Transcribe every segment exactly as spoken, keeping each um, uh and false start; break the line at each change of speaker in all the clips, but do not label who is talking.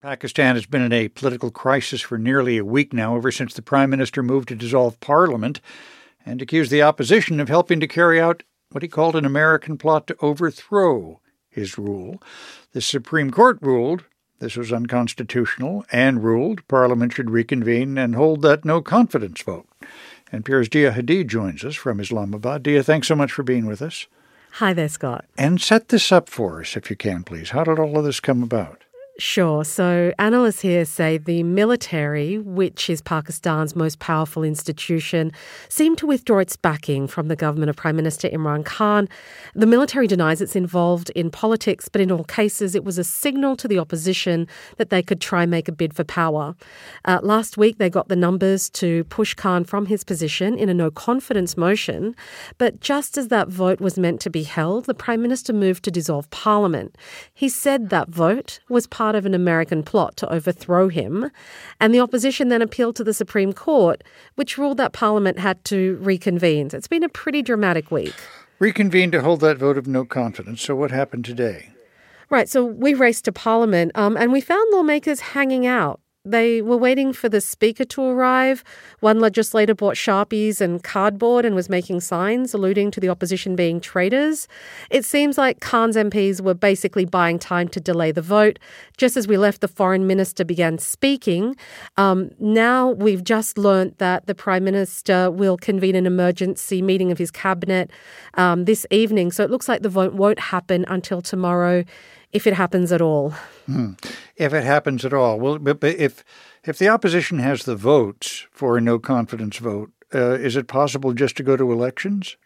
Pakistan has been in a political crisis for nearly a week now, ever since the Prime Minister moved to dissolve Parliament and accused the opposition of helping to carry out what he called an American plot to overthrow his rule. The Supreme Court ruled this was unconstitutional and ruled Parliament should reconvene and hold that no-confidence vote. N P R's Dia Hadid joins us from Islamabad. Dia, thanks so much for being with us.
Hi there, Scott.
And set this up for us, if you can, please. How did all of this come about?
Sure. So analysts here say the military, which is Pakistan's most powerful institution, seemed to withdraw its backing from the government of Prime Minister Imran Khan. The military denies it's involved in politics, but in all cases it was a signal to the opposition that they could try and make a bid for power. Uh, last week they got the numbers to push Khan from his position in a no-confidence motion, but just as that vote was meant to be held, the Prime Minister moved to dissolve Parliament. He said that vote was part of an American plot to overthrow him, and the opposition then appealed to the Supreme Court, which ruled that Parliament had to reconvene. So it's been a pretty dramatic week.
Reconvene to hold that vote of no confidence. So what happened today?
Right, so we raced to Parliament, um, and we found lawmakers hanging out. They were waiting for the Speaker to arrive. One legislator brought Sharpies and cardboard and was making signs alluding to the opposition being traitors. It seems like Khan's M Ps were basically buying time to delay the vote. Just as we left, the Foreign Minister began speaking. Um, now we've just learnt that the Prime Minister will convene an emergency meeting of his cabinet um, this evening. So it looks like the vote won't happen until tomorrow, if it happens at all.
Hmm. If it happens at all. Well, but, but if if the opposition has the votes for a no-confidence vote, uh, is it possible just to go to elections?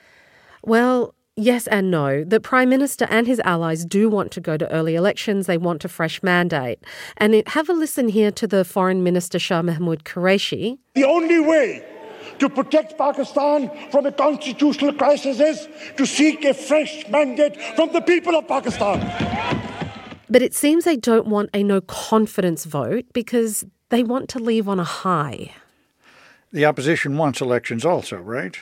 Well, yes and no. The Prime Minister and his allies do want to go to early elections. They want a fresh mandate. And it, have a listen here to the Foreign Minister Shah Mahmood Qureshi.
The only way to protect Pakistan from a constitutional crisis is to seek a fresh mandate from the people of Pakistan.
But it seems they don't want a no-confidence vote because they want to leave on a high.
The opposition wants elections also, right?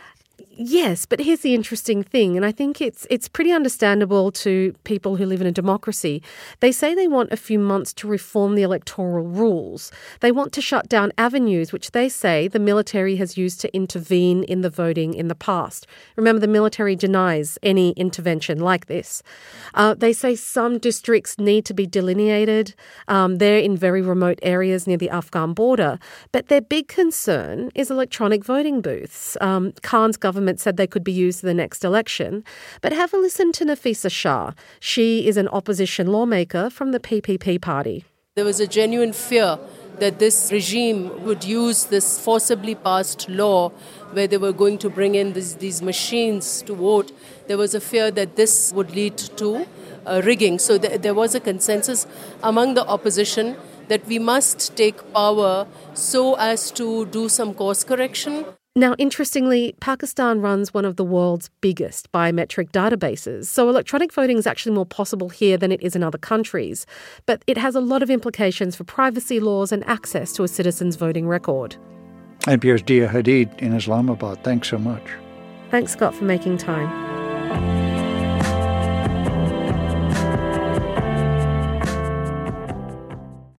Yes, but here's the interesting thing, and I think it's it's pretty understandable to people who live in a democracy. They say they want a few months to reform the electoral rules. They want to shut down avenues which they say the military has used to intervene in the voting in the past. Remember, the military denies any intervention like this. Uh, they say some districts need to be delineated. Um, they're in very remote areas near the Afghan border. But their big concern is electronic voting booths. Um, Khan's government said they could be used for the next election. But have a listen to Nafisa Shah. She is an opposition lawmaker from the P P P party.
There was a genuine fear that this regime would use this forcibly passed law where they were going to bring in this, these machines to vote. There was a fear that this would lead to uh, rigging. So th- there was a consensus among the opposition that we must take power so as to do some course correction.
Now, interestingly, Pakistan runs one of the world's biggest biometric databases, so electronic voting is actually more possible here than it is in other countries. But it has a lot of implications for privacy laws and access to a citizen's voting record.
N P R's Dia Hadid in Islamabad. Thanks so much.
Thanks, Scott, for making time.